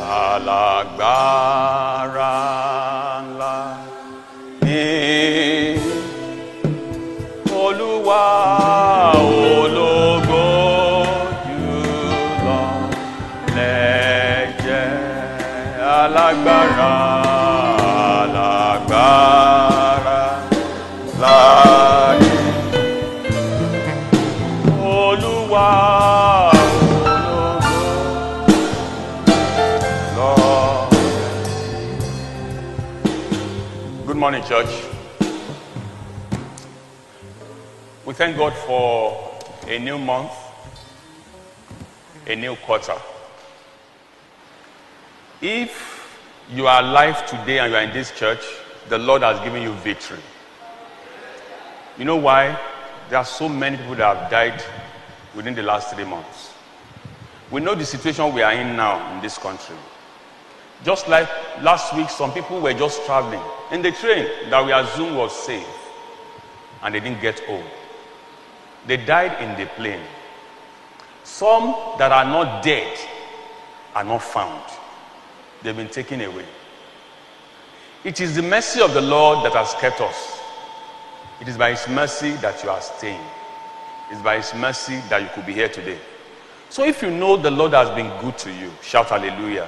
Alágbára ńlá ni Olúwa, ológo jùlọ lẹ́jẹ̀. Alágbára, alágbára ńlá ni Olúwa. Good morning, church. We thank God for a new month, a new quarter. If you are alive today and you are in this church, the Lord has given you victory. You know why? There are so many people that have died within the last 3 months. We know the situation we are in now in this country. Just like last week, some people were just traveling in the train that we assume was safe, and they didn't get home. They died in the plane. Some that are not dead are not found. They've been taken away. It is the mercy of the Lord that has kept us. It is by His mercy that you are staying. It is by His mercy that you could be here today. So if you know the Lord has been good to you, shout hallelujah.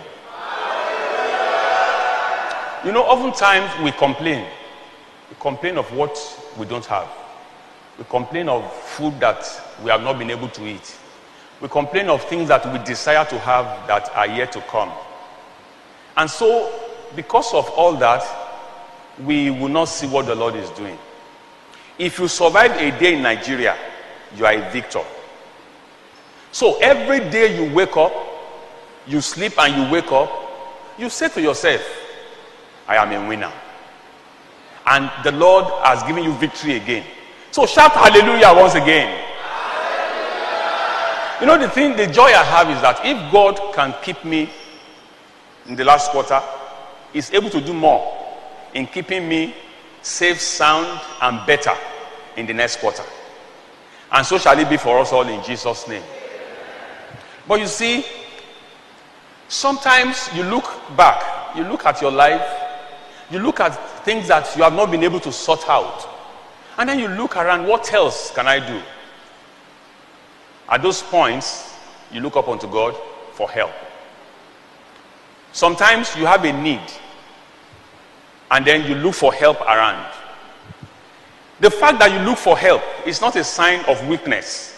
You know, oftentimes we complain. We complain of what we don't have. We complain of food that we have not been able to eat. We complain of things that we desire to have that are yet to come. And so, because of all that, we will not see what the Lord is doing. If you survive a day in Nigeria, you are a victor. So every day you wake up, you sleep and you wake up, you say to yourself, I am a winner. And the Lord has given you victory again. So shout hallelujah once again. Hallelujah. You know, the joy I have is that if God can keep me in the last quarter, He's able to do more in keeping me safe, sound, and better in the next quarter. And so shall it be for us all in Jesus' name. But you see, sometimes you look back, you look at your life, you look at things that you have not been able to sort out. And then you look around, what else can I do? At those points, you look up unto God for help. Sometimes you have a need, and then you look for help around. The fact that you look for help is not a sign of weakness.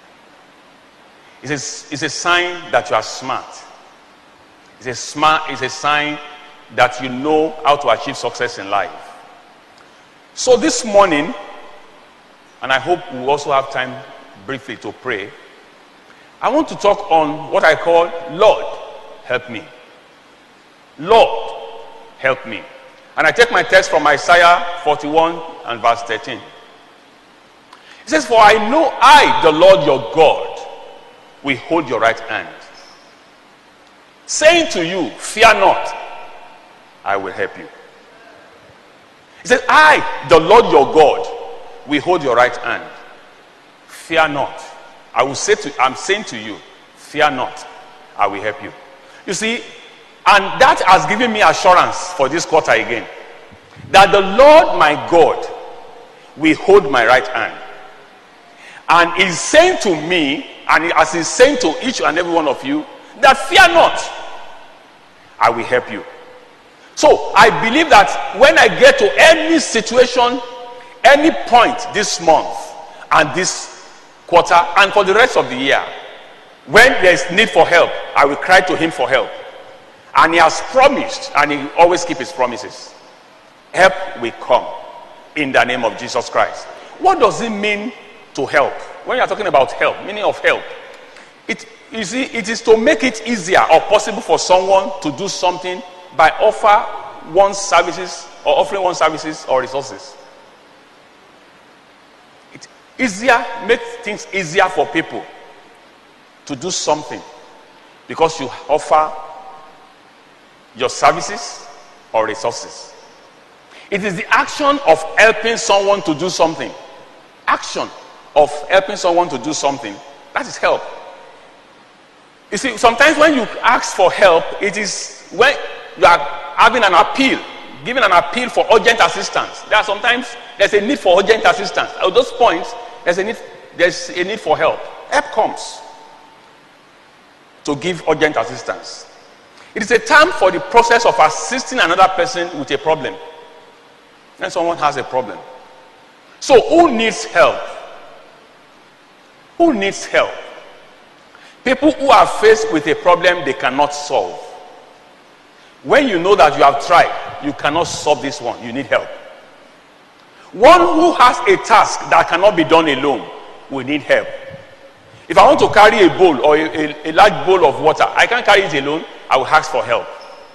It's a sign that you are smart. It's a sign that you know how to achieve success in life. So this morning, and I hope we'll also have time briefly to pray, I want to talk on what I call, Lord, help me. Lord, help me. And I take my text from Isaiah 41 and verse 13. It says, for I know I, the Lord your God, will hold your right hand, saying to you, fear not, I will help you. He says, I, the Lord your God, will hold your right hand. Fear not. I'm saying to you, fear not, I will help you. You see, and that has given me assurance for this quarter again, that the Lord my God will hold my right hand. And He's saying to me, and as He's saying to each and every one of you, that fear not, I will help you. So I believe that when I get to any situation, any point this month and this quarter and for the rest of the year, when there is need for help, I will cry to Him for help. And He has promised, and He always keeps His promises. Help will come in the name of Jesus Christ. What does it mean to help? When you are talking about help, meaning of help, it is to make it easier or possible for someone to do something by offering one's services or resources. It makes things easier for people to do something because you offer your services or resources. It is the action of helping someone to do something. Action of helping someone to do something. That is help. You see, sometimes when you ask for help, it is when you are having an appeal, giving an appeal for urgent assistance. There are sometimes there's a need for urgent assistance. At those points, there's a need for help. Help comes to give urgent assistance. It is a term for the process of assisting another person with a problem. When someone has a problem. So who needs help? Who needs help? People who are faced with a problem they cannot solve. When you know that you have tried, you cannot solve this one, you need help. One who has a task that cannot be done alone will need help. If I want to carry a bowl or a large bowl of water, I can't carry it alone, I will ask for help.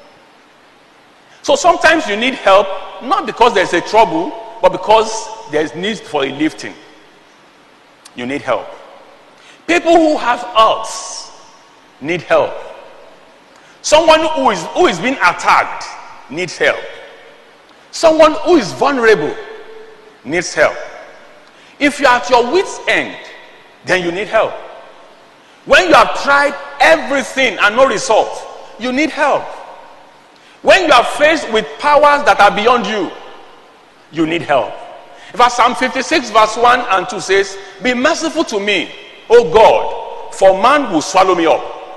So sometimes you need help, not because there's a trouble, but because there's need for a lifting. You need help. People who have hearts need help. Someone who is being attacked needs help. Someone who is vulnerable needs help. If you are at your wit's end, then you need help. When you have tried everything and no result, you need help. When you are faced with powers that are beyond you, you need help. In fact, Psalm 56 verse 1 and 2 says, "Be merciful to me, O God, for man will swallow me up.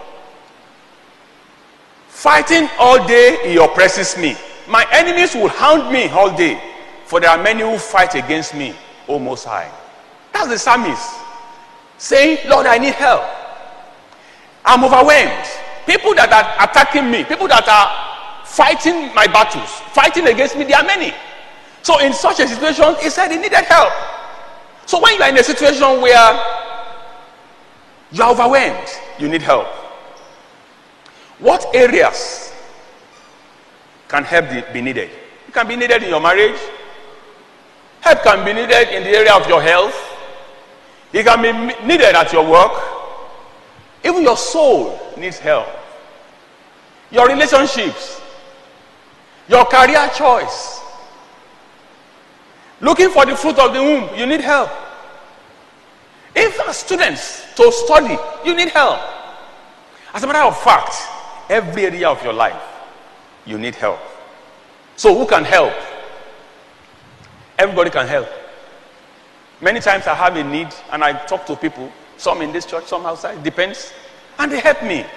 Fighting all day, he oppresses me. My enemies will hound me all day, for there are many who fight against me, O Most High." That's the psalmist saying, Lord, I need help. I'm overwhelmed. People that are attacking me, people that are fighting my battles, fighting against me, there are many. So in such a situation, he said he needed help. So when you are in a situation where you are overwhelmed, you need help. What areas can help be needed? It can be needed in your marriage. Help can be needed in the area of your health. It can be needed at your work. Even your soul needs help. Your relationships, your career choice, looking for the fruit of the womb, you need help. If you are students to study, you need help. As a matter of fact, every area of your life, you need help. So who can help? Everybody can help. Many times I have a need and I talk to people, some in this church, some outside, depends, and they help me.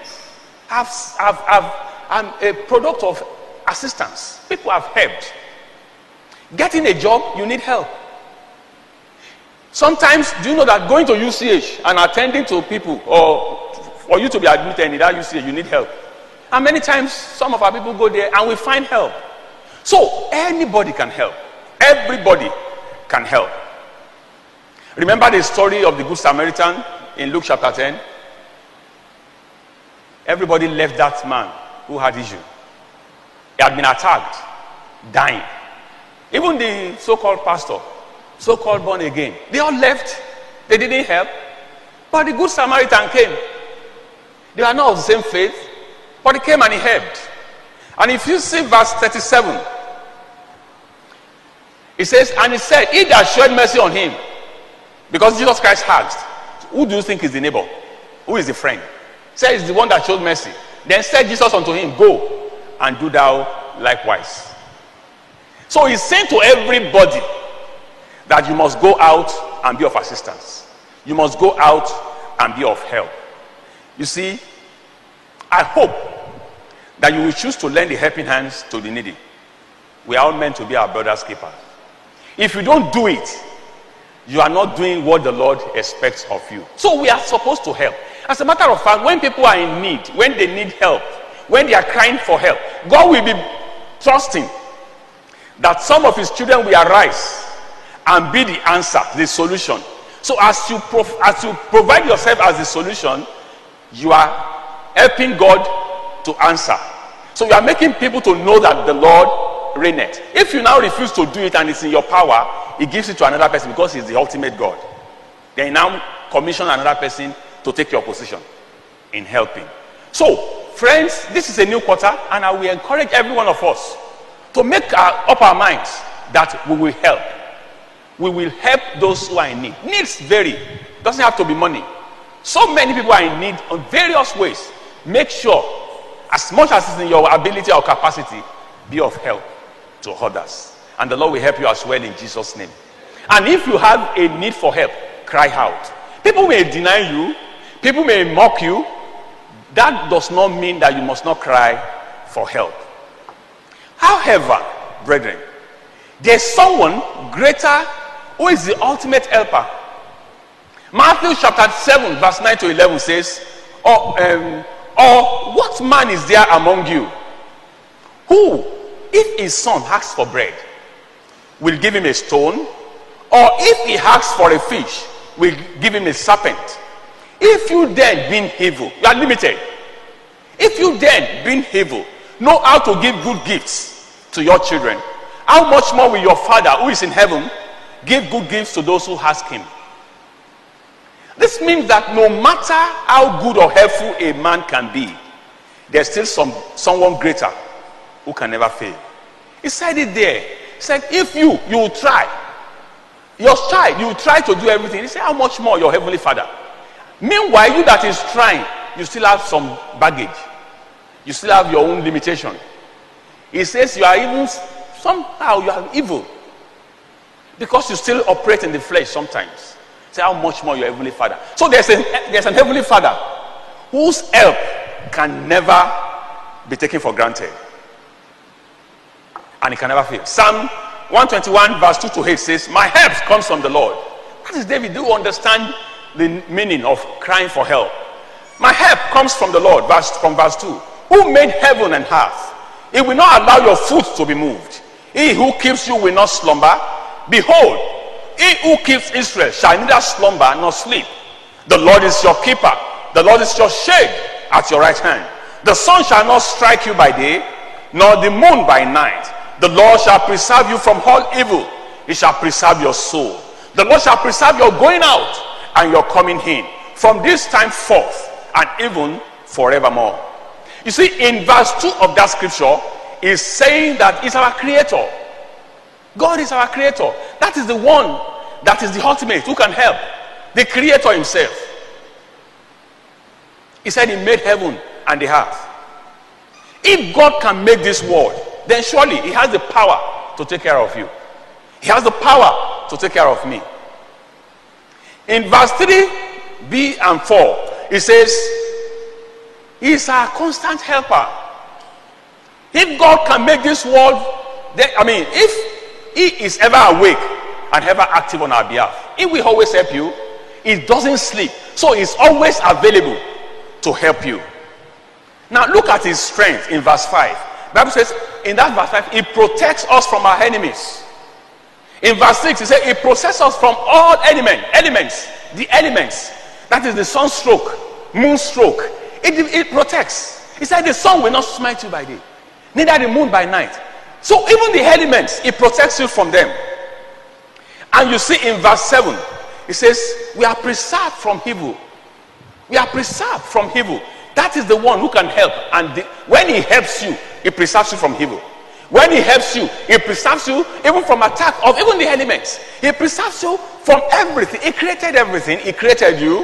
I'm a product of assistance. People have helped. Getting a job, you need help. Sometimes, do you know that going to UCH and attending to people, or for you to be admitted in that UCH, you need help? And many times, some of our people go there and we find help. So, anybody can help. Everybody can help. Remember the story of the Good Samaritan in Luke chapter 10? Everybody left that man who had issue. He had been attacked, dying. Even the so-called pastor, so-called born again, they all left. They didn't help. But the Good Samaritan came. They are not of the same faith, but he came and he helped. And if you see verse 37, it says, "And he said, he that showed mercy on him," because Jesus Christ asked, "Who do you think is the neighbor? Who is the friend?" Said, "It's the one that showed mercy." Then said Jesus unto him, "Go and do thou likewise." So he's saying to everybody that you must go out and be of assistance. You must go out and be of help. You see, I hope that you will choose to lend a helping hands to the needy. We are all meant to be our brother's keeper. If you don't do it, you are not doing what the Lord expects of you. So we are supposed to help. As a matter of fact, when people are in need, when they need help, when they are crying for help, God will be trusting that some of his children will arise and be the answer, the solution. So as you provide yourself as the solution, you are helping God to answer. So you are making people to know that the Lord reigneth. If you now refuse to do it and it's in your power, he gives it to another person because he's the ultimate God. Then you now commission another person to take your position in helping. So, friends, this is a new quarter, and I will encourage every one of us to make up our minds that we will help. We will help those who are in need. Needs vary. It doesn't have to be money. So many people are in need in various ways. make sure, as much as it's in your ability or capacity, be of help to others. And the Lord will help you as well in Jesus' name. And if you have a need for help, cry out. People may deny you, people may mock you. That does not mean that you must not cry for help. However, brethren, there's someone greater who is the ultimate helper. Matthew chapter 7 verse 9 to 11 says, or what man is there among you who, if his son asks for bread, will give him a stone? Or if he asks for a fish, will give him a serpent? If you then, being evil, you are limited. If you then, being evil, know how to give good gifts to your children, how much more will your Father who is in heaven give good gifts to those who ask him? This means that no matter how good or helpful a man can be, there's still someone greater who can never fail. He said it there. He said, if you will try, your child, you will try to do everything. He said, how much more your heavenly Father? Meanwhile, you that is trying, you still have some baggage. You still have your own limitation. He says you are even, somehow you are evil. Because you still operate in the flesh sometimes. Say how much more your heavenly Father. So there's an heavenly Father whose help can never be taken for granted. And it can never fail. Psalm 121 verse 2 to 8 says, my help comes from the Lord. That is David. Do you understand the meaning of crying for help? My help comes from the Lord, from verse 2. Who made heaven and earth? He will not allow your foot to be moved. He who keeps you will not slumber. Behold, he who keeps Israel shall neither slumber nor sleep. The Lord is your keeper. The Lord is your shade at your right hand. The sun shall not strike you by day, nor the moon by night. The Lord shall preserve you from all evil. He shall preserve your soul. The Lord shall preserve your going out and your coming in, from this time forth and even forevermore. You see, in verse 2 of that scripture, is saying that he's our creator. God is our creator. That is the one that is the ultimate who can help. The creator himself. He said he made heaven and the earth. If God can make this world, then surely he has the power to take care of you. He has the power to take care of me. In verse 3b and 4, it says, he is our constant helper. If God can make this world, then, if he is ever awake and ever active on our behalf, he will always help you. He doesn't sleep, so he's always available to help you. Now look at his strength in verse 5. The Bible says in that verse 5, he protects us from our enemies. In verse 6, he says he protects us from all elements. The elements, that is the sun stroke, moon stroke. It protects. He said the sun will not smite you by day, neither the moon by night. So even the elements, it protects you from them. And you see in verse 7, it says we are preserved from evil. We are preserved from evil. That is the one who can help. And when he helps you, he preserves you from evil. When he helps you, he preserves you even from attack of even the elements. He preserves you from everything. He created everything. He created you.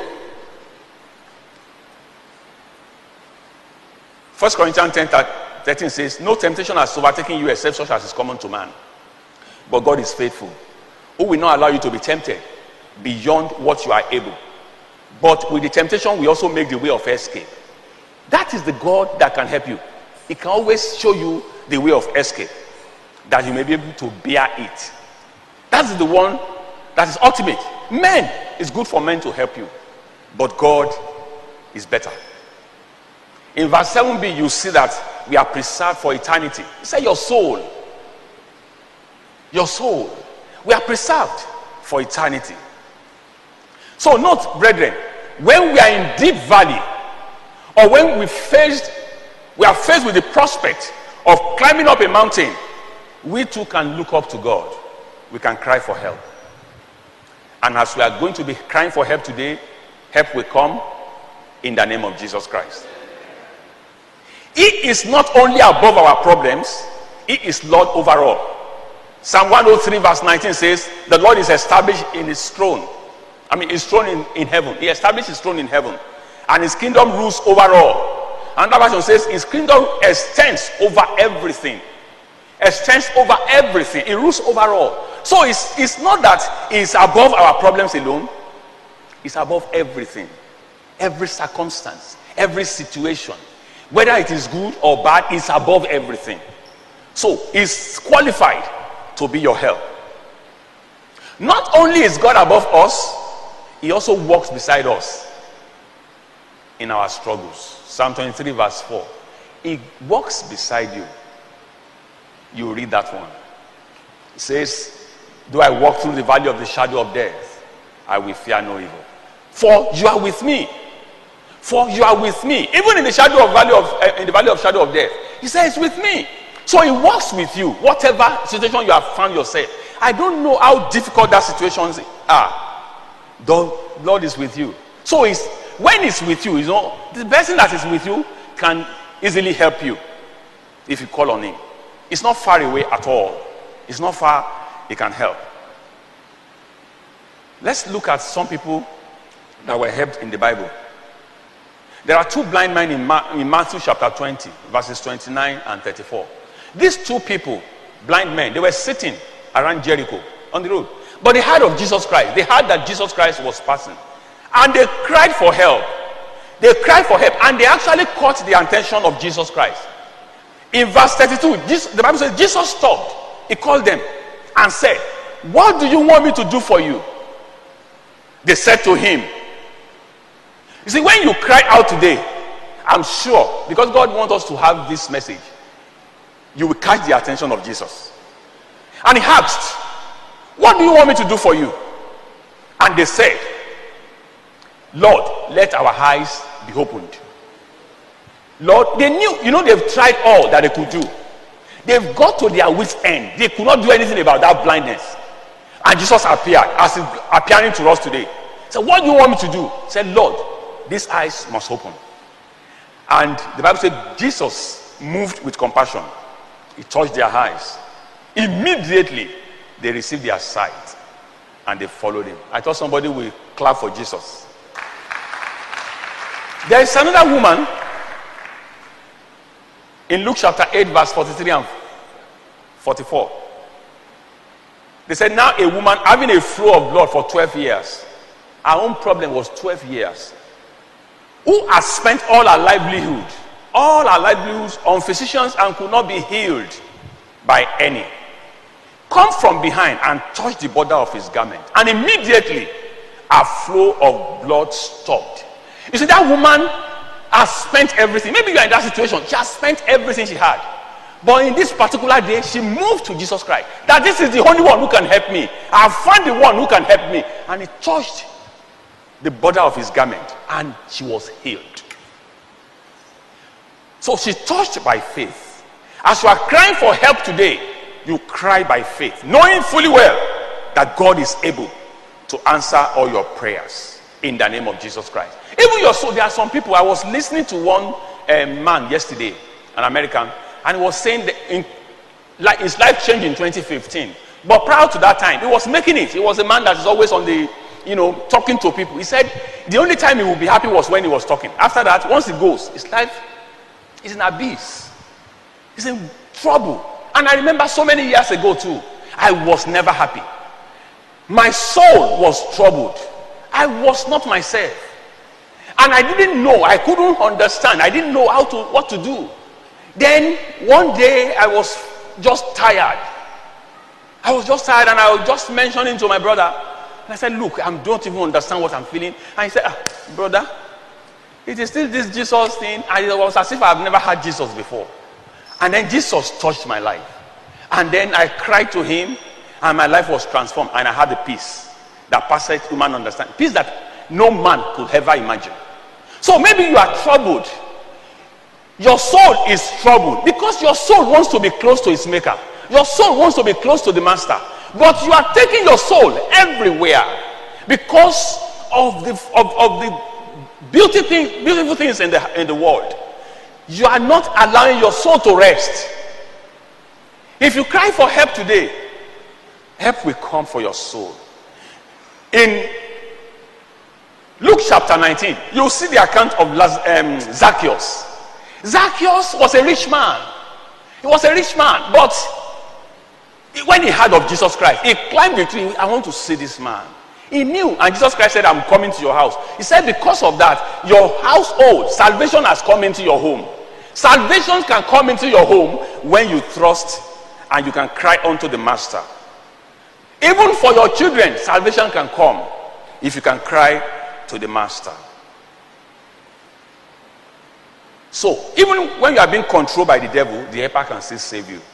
1 Corinthians 10:13 says, no temptation has overtaken you except such as is common to man. But God is faithful, who will not allow you to be tempted beyond what you are able. But with the temptation, we also make the way of escape. That is the God that can help you. He can always show you the way of escape, that you may be able to bear it. That is the one that is ultimate. Men, it's good for men to help you, but God is better. In verse 7b, you see that we are preserved for eternity. He said your soul, we are preserved for eternity. So note, brethren, when we are in deep valley, or when we are faced with the prospect of climbing up a mountain, we too can look up to God. We can cry for help. And as we are going to be crying for help today, help will come in the name of Jesus Christ. He is not only above our problems, he is Lord over all. Psalm 103 verse 19 says, the Lord is established in his throne. His throne in heaven. He established his throne in heaven. And his kingdom rules over all. Another version says his kingdom extends over everything. Extends over everything. It rules over all. So it's not that it's above our problems alone. It's above everything. Every circumstance, every situation, whether it is good or bad, it's above everything. So he's qualified to be your help. Not only is God above us, he also walks beside us in our struggles. Psalm 23 verse 4. He walks beside you. You read that one. It says, though I walk through the valley of the shadow of death, I will fear no evil. For you are with me. For you are with me. Even in the valley of shadow of death. He says, with me. So he walks with you. Whatever situation you have found yourself. I don't know how difficult that situations are. The Lord is with you. So when he's with you, the person that is with you can easily help you if you call on him. It's not far away at all. It's not far, he can help. Let's look at some people that were helped in the Bible. There are two blind men in Matthew chapter 20, verses 29 and 34. These two people, blind men, they were sitting around Jericho on the road. But they heard of Jesus Christ. They heard that Jesus Christ was passing. And they cried for help. They cried for help. And they actually caught the attention of Jesus Christ. In verse 32, the Bible says, Jesus stopped. He called them and said, what do you want me to do for you? They said to him. You see, when you cry out today, I'm sure, because God wants us to have this message, you will catch the attention of Jesus. And he asked, what do you want me to do for you? And they said, Lord, let our eyes be opened. Lord, they knew, they've tried all that they could do. They've got to their wits' end. They could not do anything about that blindness. And Jesus appeared, as he's appearing to us today. So what do you want me to do? He said, Lord, these eyes must open. And the Bible said Jesus moved with compassion. He touched their eyes. Immediately, they received their sight. And they followed him. I thought somebody will clap for Jesus. There is another woman in Luke chapter 8 verse 43 and 44. They said, now a woman having a flow of blood for 12 years. Her own problem was 12 years. Who has spent all her livelihoods on physicians and could not be healed by any. Come from behind and touch the border of his garment. And immediately her flow of blood stopped. You see, that woman has spent everything. Maybe you are in that situation. She has spent everything she had. But in this particular day, she moved to Jesus Christ. That this is the only one who can help me. I have found the one who can help me. And he touched the border of his garment. And she was healed. So she touched by faith. As you are crying for help today, you cry by faith. Knowing fully well that God is able to answer all your prayers. In the name of Jesus Christ. Even your soul, there are some people. I was listening to one man yesterday, an American, and he was saying that his life changed in 2015. But prior to that time, he was making it. He was a man that is always on the, talking to people. He said the only time he would be happy was when he was talking. After that, once he goes, his life is in abyss. He's in trouble. And I remember so many years ago too, I was never happy. My soul was troubled. I was not myself. And I didn't know. I couldn't understand. I didn't know what to do. Then one day I was just tired. I was just tired, and I was just mentioning to my brother. And I said, look, I don't even understand what I'm feeling. And he said, brother, it is still this Jesus thing. And it was as if I've never had Jesus before. And then Jesus touched my life. And then I cried to him, and my life was transformed. And I had the peace that passes human understanding. Peace that no man could ever imagine. So maybe you are troubled. Your soul is troubled because your soul wants to be close to its maker. Your soul wants to be close to the master. But you are taking your soul everywhere because of the beautiful things in the world. You are not allowing your soul to rest. If you cry for help today, help will come for your soul. In Luke chapter 19, you'll see the account of Zacchaeus. Zacchaeus was a rich man. He was a rich man, but when he heard of Jesus Christ, he climbed the tree. I want to see this man. He knew, and Jesus Christ said, I'm coming to your house. He said, because of that, your household, salvation has come into your home. Salvation can come into your home when you trust and you can cry unto the master. Even for your children, salvation can come if you can cry to the master. So, even when you are being controlled by the devil, the helper can still save you.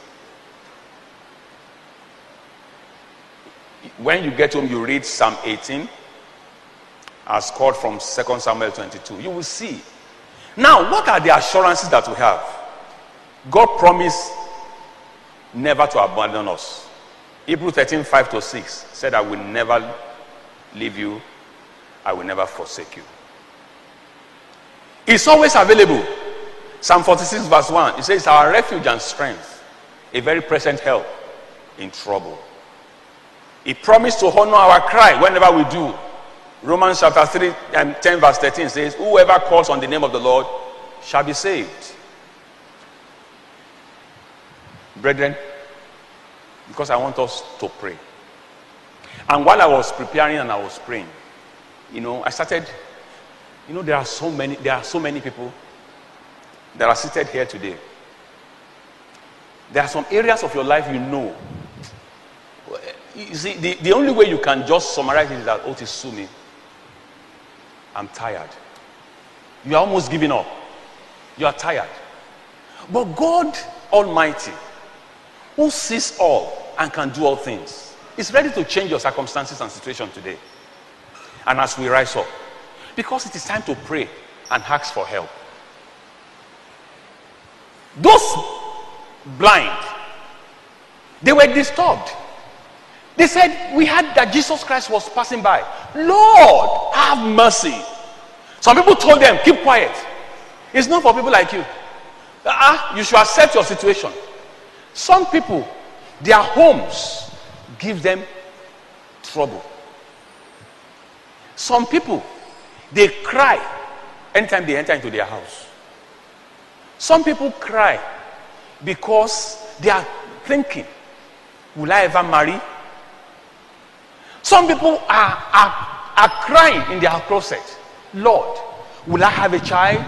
When you get home, you read Psalm 18 as called from 2 Samuel 22. You will see. Now, what are the assurances that we have? God promised never to abandon us. Hebrews 13, 5-6 said, I will never leave you. I will never forsake you. It's always available. Psalm 46 verse 1, it says, it's our refuge and strength, a very present help in trouble. He promised to honor our cry whenever we do. Romans chapter 3 and 10 verse 13 says, whoever calls on the name of the Lord shall be saved. Brethren, because I want us to pray. And while I was preparing and I was praying, I started, there are so many people that are seated here today. There are some areas of your life You see, the only way you can just summarize it is that, Otis, sue me. I'm tired. You are almost giving up. You are tired. But God Almighty, who sees all and can do all things, is ready to change your circumstances and situation today. And as we rise up, because it is time to pray and ask for help. Those blind, they were disturbed. They said, we heard that Jesus Christ was passing by. Lord, have mercy. Some people told them, keep quiet. It's not for people like you. You should accept your situation. Some people, their homes give them trouble. Some people, they cry anytime they enter into their house. Some people cry because they are thinking, will I ever marry? Some people are crying in their closet. Lord, will I have a child?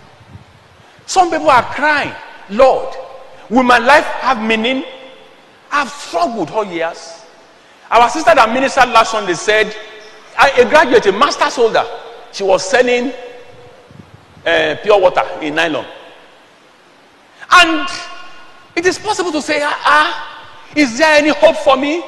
Some people are crying, Lord, will my life have meaning? I've struggled all years. Our sister that ministered last Sunday said, a graduate, a master's holder, she was selling pure water in nylon. And it is possible to say, is there any hope for me?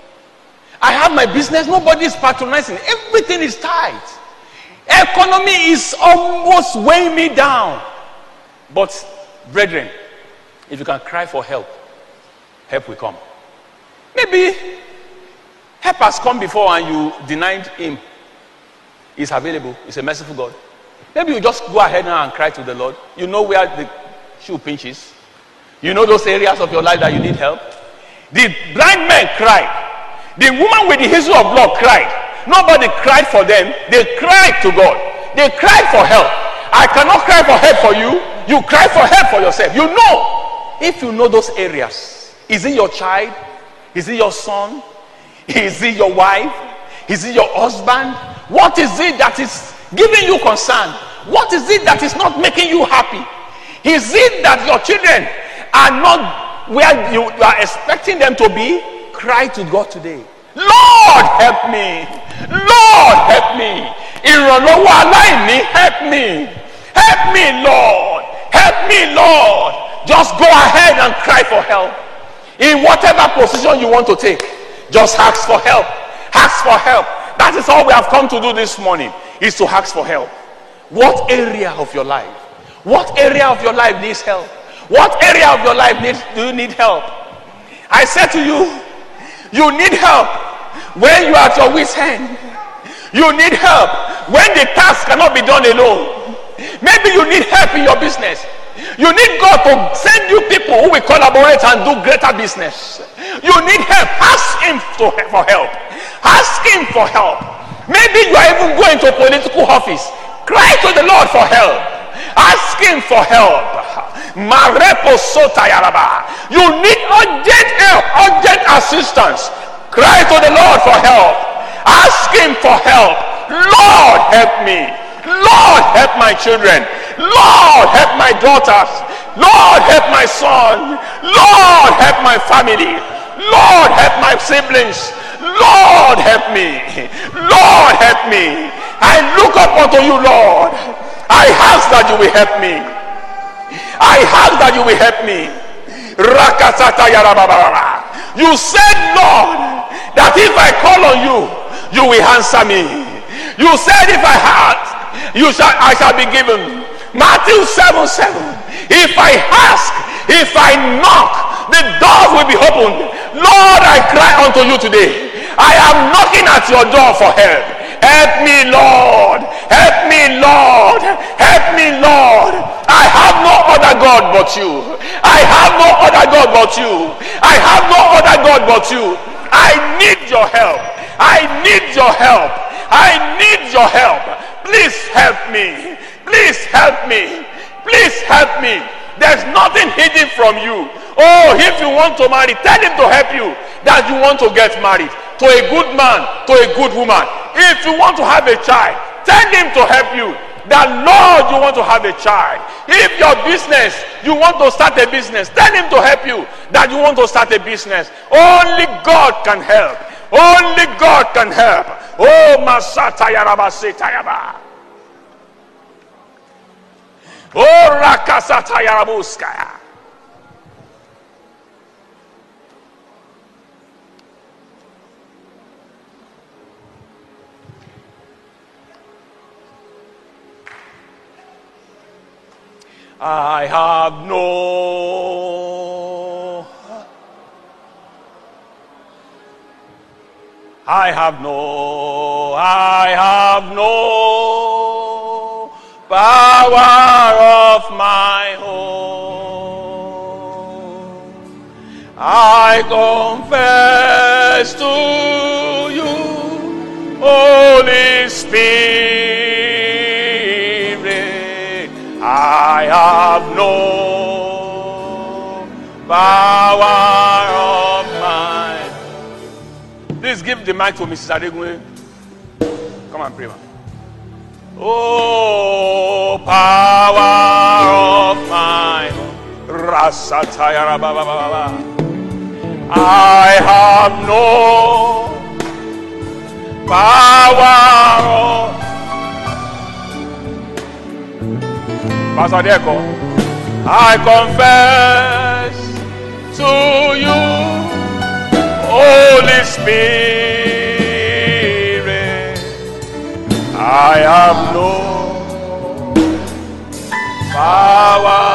I have my business, nobody is patronizing, everything is tight. Economy is almost weighing me down. But, brethren, if you can cry for help, help will come. Maybe help has come before and you denied him. He's available. He's a merciful God. Maybe you just go ahead now and cry to the Lord. You know where the shoe pinches. You know those areas of your life that you need help. The blind man cried. The woman with the issue of blood cried. Nobody cried for them. They cried to God. They cried for help. I cannot cry for help for you. You cry for help for yourself. You know. If you know those areas. Is it your child? Is it your son? Is it your wife? Is it your husband? What is it that is giving you concern? What is it that is not making you happy? Is it that your children are not where you are expecting them to be? Cry to God today. Lord, help me. Lord, help me. Ìrànlọ́wọ́ aláìní, help me. Help me, Lord. Help me, Lord. Just go ahead and cry for help. In whatever position you want to take, just ask for help. Ask for help. That is all we have come to do this morning, is to ask for help. What area of your life? What area of your life needs help? What area of your life do you need help? I said to you, you need help when you are at your wit's end. You need help when the task cannot be done alone. Maybe you need help in your business. You need God to send you people who will collaborate and do greater business. You need help. Ask him for help. Ask him for help. Maybe you are even going to a political office. Cry to the Lord for help. Ask him for help. Marepo sotayaraba. You need urgent help, urgent assistance. Cry to the Lord for help. Ask him for help. Lord, help me. Lord, help my children. Lord, help my daughters. Lord, help my son. Lord, help my family. Lord, help my siblings. Lord, help me. Lord, help me. I look up unto you, Lord. I ask that you will help me. I ask that you will help me. You said, Lord, that if I call on you, you will answer me. You said if I ask, I shall be given. Matthew 7:7. If I ask, if I knock, the doors will be opened. Lord, I cry unto you today. I am knocking at your door for help. Help me, Lord. Help me, Lord. Help me, Lord. I have no other God but you. I have no other God but you. I have no other God but you. I need your help. I need your help. I need your help. Please help me. Please help me. Please help me. There's nothing hidden from you. Oh, if you want to marry, tell him to help you that you want to get married to a good man, to a good woman. If you want to have a child, tell him to help you that, Lord, you want to have a child. If your business, you want to start a business, tell him to help you that you want to start a business. Only God can help. Only God can help. Oh, Masata Yaraba Setayaba. Oh, Rakasata Yarabuskaya. I have no power of my own. I confess to you, Holy Spirit, I have no power of mine. Please give the mic to Mrs. Adegunle. Come and pray, man. Oh, power of mine. I have no power of Pastor Deco. I confess to you, Holy Spirit, I have no power